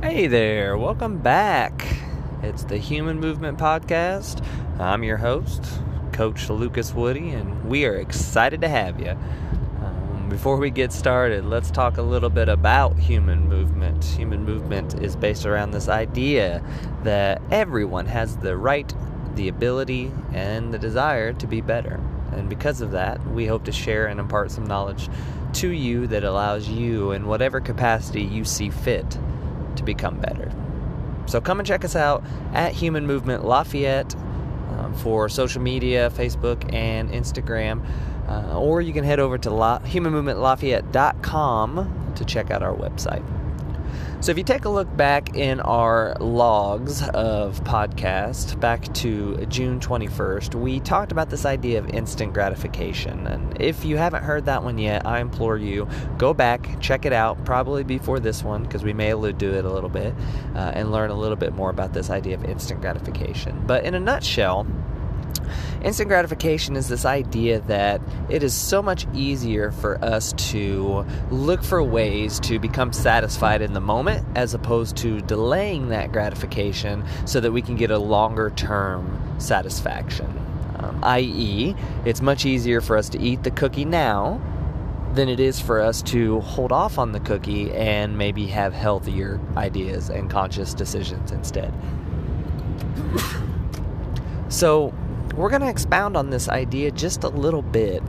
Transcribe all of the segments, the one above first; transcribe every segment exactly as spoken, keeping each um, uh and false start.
Hey there, welcome back. It's the Human Movement Podcast. I'm your host, Coach Lucas Woody, and we are excited to have you. Um, before we get started, let's talk a little bit about human movement. Human movement is based around this idea that everyone has the right, the ability, and the desire to be better. And because of that, we hope to share and impart some knowledge to you that allows you, in whatever capacity you see fit, to become better. So come and check us out at Human Movement Lafayette um, for social media, Facebook and Instagram, uh, or you can head over to La- human movement lafayette dot com to check out our website. So if you take a look back in our logs of podcast back to June twenty-first, we talked about this idea of instant gratification. And if you haven't heard that one yet, I implore you, go back, check it out, probably before this one, because we may allude to it a little bit, uh, and learn a little bit more about this idea of instant gratification. But in a nutshell, instant gratification is this idea that it is so much easier for us to look for ways to become satisfied in the moment as opposed to delaying that gratification so that we can get a longer term satisfaction. Um, that is, it's much easier for us to eat the cookie now than it is for us to hold off on the cookie and maybe have healthier ideas and conscious decisions instead. So, we're going to expound on this idea just a little bit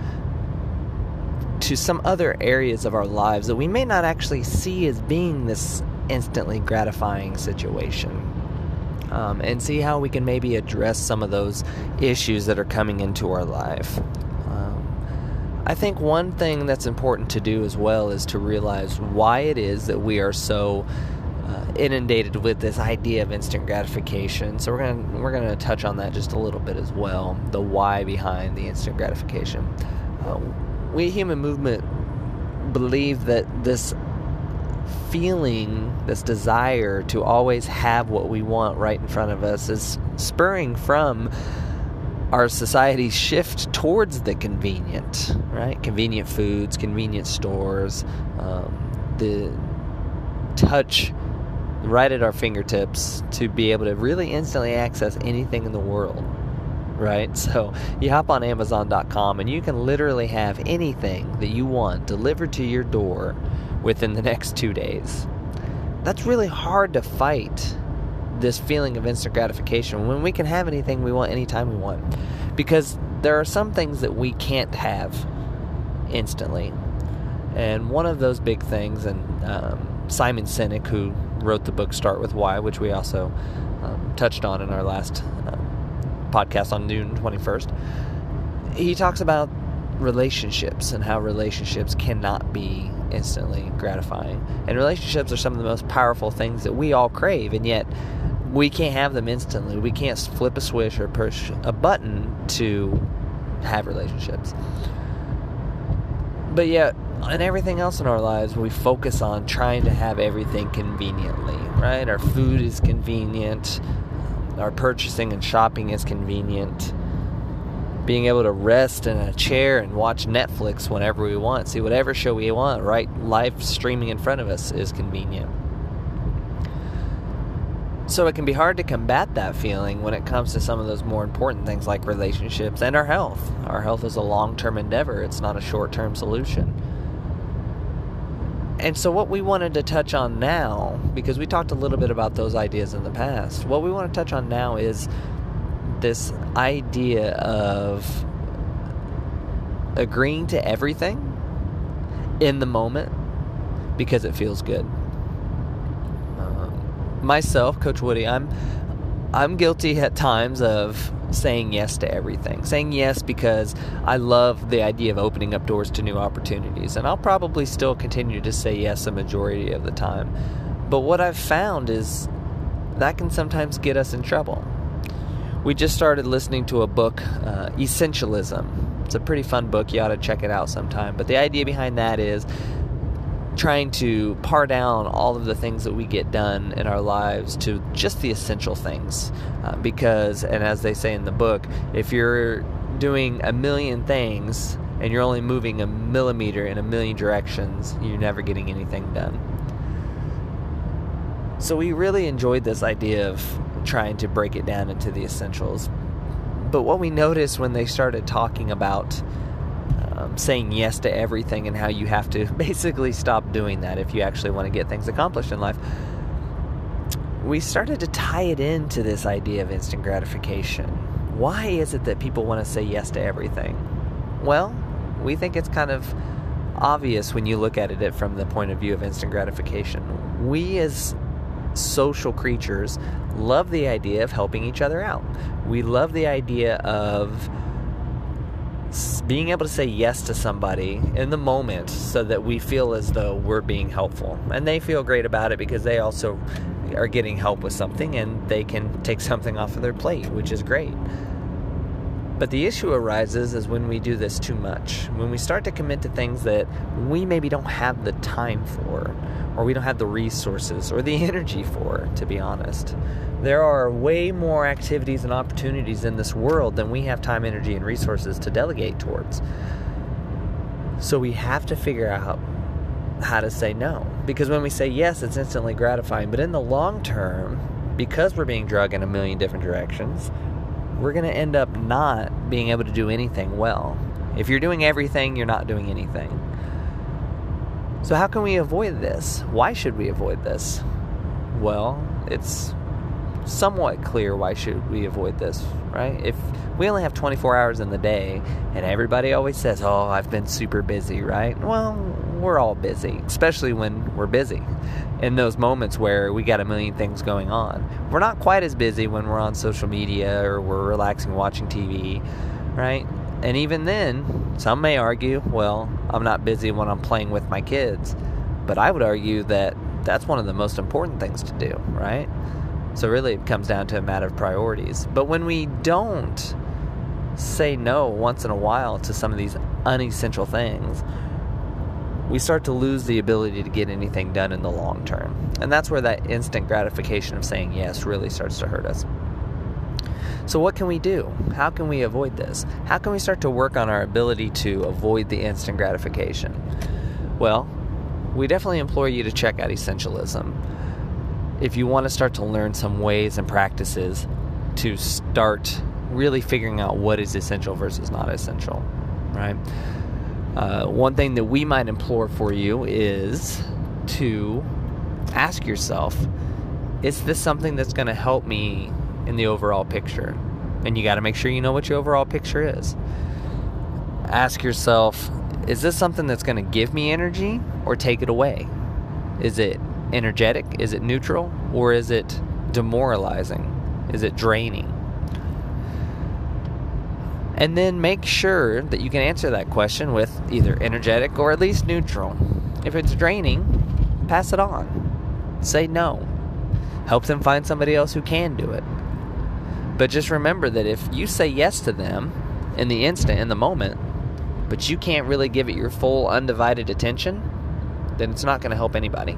to some other areas of our lives that we may not actually see as being this instantly gratifying situation, um, and see how we can maybe address some of those issues that are coming into our life. Um, I think one thing that's important to do as well is to realize why it is that we are so Uh, inundated with this idea of instant gratification. So we're gonna we're gonna touch on that just a little bit as well. The why behind the instant gratification. Uh, we Human Movement believe that this feeling, this desire to always have what we want right in front of us, is spurring from our society's shift towards the convenient, right? Convenient foods, convenient stores, um, the touch right at our fingertips to be able to really instantly access anything in the world, right? So you hop on amazon dot com and you can literally have anything that you want delivered to your door within the next two days. That's really hard to fight, this feeling of instant gratification, when we can have anything we want anytime we want, because there are some things that we can't have instantly. And one of those big things, and um, Simon Sinek, who wrote the book Start With Why, which we also um, touched on in our last um, podcast on June twenty-first, he talks about relationships and how relationships cannot be instantly gratifying. And relationships are some of the most powerful things that we all crave, and yet we can't have them instantly. We can't flip a switch or push a button to have relationships. But yet, in everything else in our lives, we focus on trying to have everything conveniently, right? Our food is convenient. Our purchasing and shopping is convenient. Being able to rest in a chair and watch Netflix whenever we want, see whatever show we want, right? Live streaming in front of us is convenient. So it can be hard to combat that feeling when it comes to some of those more important things like relationships and our health. Our health is a long-term endeavor. It's not a short-term solution. And so what we wanted to touch on now, because we talked a little bit about those ideas in the past, what we want to touch on now is this idea of agreeing to everything in the moment because it feels good. Um, myself, Coach Woody, I'm I'm guilty at times of saying yes to everything. Saying yes because I love the idea of opening up doors to new opportunities. And I'll probably still continue to say yes a majority of the time. But what I've found is that can sometimes get us in trouble. We just started listening to a book, uh, Essentialism. It's a pretty fun book. You ought to check it out sometime. But the idea behind that is trying to pare down all of the things that we get done in our lives to just the essential things. Uh, because, and as they say in the book, if you're doing a million things and you're only moving a millimeter in a million directions, you're never getting anything done. So we really enjoyed this idea of trying to break it down into the essentials. But what we noticed when they started talking about um, saying yes to everything and how you have to basically stop doing that if you actually want to get things accomplished in life, we started to tie it into this idea of instant gratification. Why is it that people want to say yes to everything? Well, we think it's kind of obvious when you look at it from the point of view of instant gratification. We as social creatures love the idea of helping each other out. We love the idea of being able to say yes to somebody in the moment so that we feel as though we're being helpful. And they feel great about it because they also are getting help with something and they can take something off of their plate, which is great. But the issue arises is when we do this too much. When we start to commit to things that we maybe don't have the time for, or we don't have the resources or the energy for, to be honest. There are way more activities and opportunities in this world than we have time, energy, and resources to delegate towards. So we have to figure out how to say no. Because when we say yes, it's instantly gratifying. But in the long term, because we're being dragged in a million different directions, we're going to end up not being able to do anything well. If you're doing everything, you're not doing anything. So how can we avoid this? Why should we avoid this? Well, it's somewhat clear why should we avoid this, right? If we only have twenty-four hours in the day, and everybody always says, oh, I've been super busy, right? Well, we're all busy, especially when we're busy. In those moments where we got a million things going on. We're not quite as busy when we're on social media or we're relaxing watching T V, right? And even then, some may argue, well, I'm not busy when I'm playing with my kids. But I would argue that that's one of the most important things to do, right? So really it comes down to a matter of priorities. But when we don't say no once in a while to some of these unessential things, we start to lose the ability to get anything done in the long term. And that's where that instant gratification of saying yes really starts to hurt us. So what can we do? How can we avoid this? How can we start to work on our ability to avoid the instant gratification? Well, we definitely implore you to check out Essentialism. If you want to start to learn some ways and practices to start really figuring out what is essential versus not essential, right? Uh, one thing that we might implore for you is to ask yourself, is this something that's going to help me in the overall picture? And you got to make sure you know what your overall picture is. Ask yourself, is this something that's going to give me energy or take it away? Is it energetic? Is it neutral? Or is it demoralizing? Is it draining? And then make sure that you can answer that question with either energetic or at least neutral. If it's draining, pass it on. Say no. Help them find somebody else who can do it. But just remember that if you say yes to them in the instant, in the moment, but you can't really give it your full undivided attention, then it's not going to help anybody.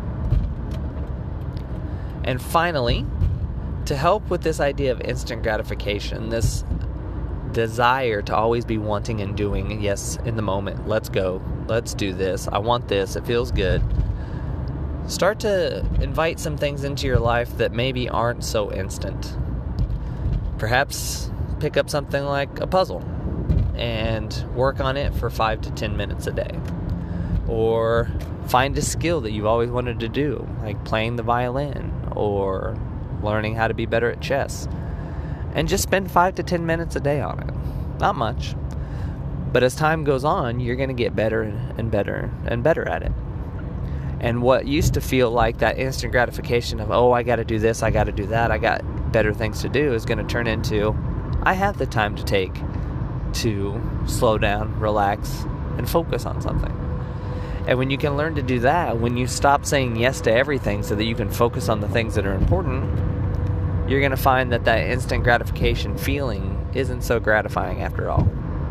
And finally, to help with this idea of instant gratification, this desire to always be wanting and doing, yes, in the moment, let's go, let's do this, I want this, it feels good. Start to invite some things into your life that maybe aren't so instant. Perhaps pick up something like a puzzle and work on it for five to ten minutes a day. Or find a skill that you've always wanted to do, like playing the violin or learning how to be better at chess. And just spend five to ten minutes a day on it. Not much. But as time goes on, you're going to get better and better and better at it. And what used to feel like that instant gratification of, oh, I got to do this, I got to do that, I got better things to do, is going to turn into, I have the time to take to slow down, relax, and focus on something. And when you can learn to do that, when you stop saying yes to everything so that you can focus on the things that are important, you're going to find that that instant gratification feeling isn't so gratifying after all.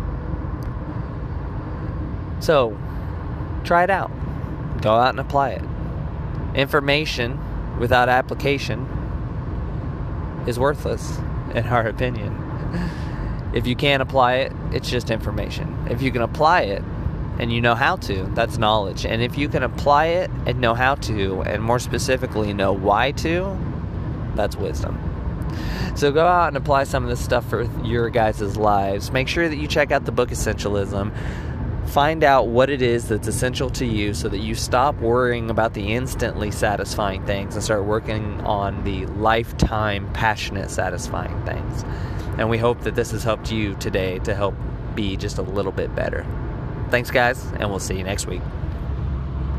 So, try it out. Go out and apply it. Information without application is worthless, in our opinion. If you can't apply it, it's just information. If you can apply it, and you know how to. That's knowledge. And if you can apply it and know how to, and more specifically know why to, that's wisdom. So go out and apply some of this stuff for your guys' lives. Make sure that you check out the book Essentialism. Find out what it is that's essential to you so that you stop worrying about the instantly satisfying things and start working on the lifetime passionate satisfying things. And we hope that this has helped you today to help be just a little bit better. Thanks, guys, and we'll see you next week.